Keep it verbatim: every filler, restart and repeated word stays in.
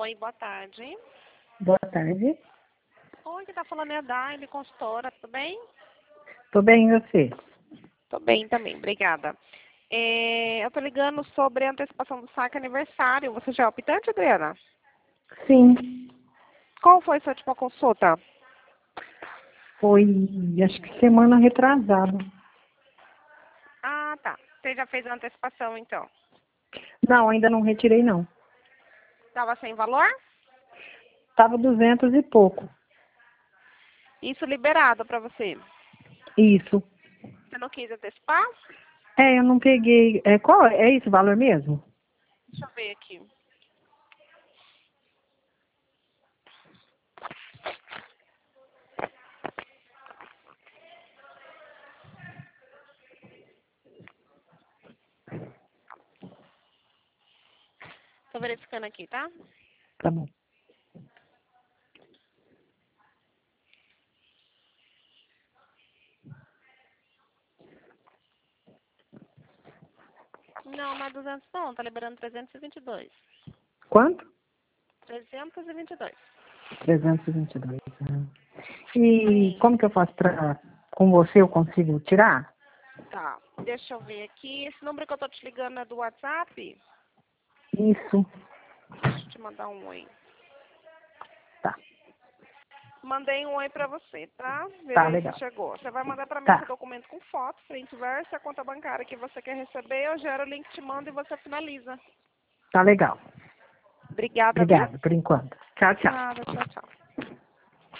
Oi, boa tarde. Boa tarde. Oi, quem tá falando é a Daile, consultora, tudo bem? Tô bem, e você? Tô bem também, obrigada. É, eu tô ligando sobre a antecipação do saque aniversário. Você já é optante, Adriana? Sim, Qual foi sua última consulta? foi, acho que semana retrasada. Ah, tá. Você já fez a antecipação, então. Não, ainda não retirei, não. Tava sem valor? Tava duzentos e pouco. Isso liberado pra você. Isso. Você não quis antecipar? É, eu não peguei. É, qual é? É isso o valor mesmo? Deixa eu ver aqui. Tô verificando aqui, tá? Tá bom. Não, não é duzentos não. Tá liberando trezentos e vinte e dois. Quanto? trezentos e vinte e dois. trezentos e vinte e dois. Ah. E Sim. como que eu faço pra... Com você eu consigo tirar? Tá. Deixa eu ver aqui. Esse número que eu tô te ligando é do WhatsApp? Isso. Deixa eu te mandar um oi. Tá. Mandei um oi pra você, tá? Tá, Vê se legal. chegou. Você vai mandar pra mim esse Tá. documento com foto, frente e verso, a conta bancária que você quer receber, eu gero o link, te mando e você finaliza. Tá legal. Obrigada, viu? Obrigada, por enquanto. Tchau, tchau. Nada, tchau, tchau.